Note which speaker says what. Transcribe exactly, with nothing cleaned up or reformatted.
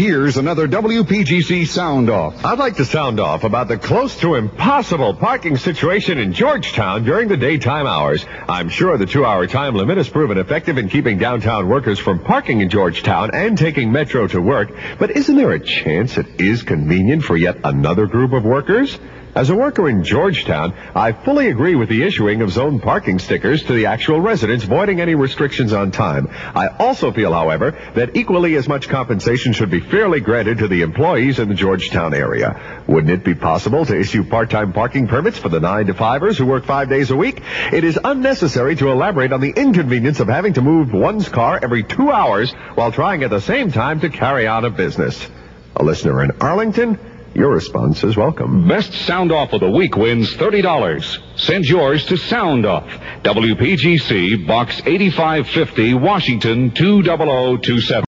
Speaker 1: Here's another W P G C Sound Off.
Speaker 2: I'd like to sound off about the close to impossible parking situation in Georgetown during the daytime hours. I'm sure the two-hour time limit has proven effective in keeping downtown workers from parking in Georgetown and taking Metro to work. But isn't there a chance it is convenient for yet another group of workers? As a worker in Georgetown, I fully agree with the issuing of zone parking stickers to the actual residents, voiding any restrictions on time. I also feel, however, that equally as much compensation should be fairly granted to the employees in the Georgetown area. Wouldn't it be possible to issue part-time parking permits for the nine to fivers who work five days a week? It is unnecessary to elaborate on the inconvenience of having to move one's car every two hours while trying at the same time to carry on a business. A listener in Arlington, your response is welcome.
Speaker 3: Best Sound Off of the Week wins thirty dollars. Send yours to Sound Off, W P G C, Box eighty-five fifty, Washington two zero zero two seven.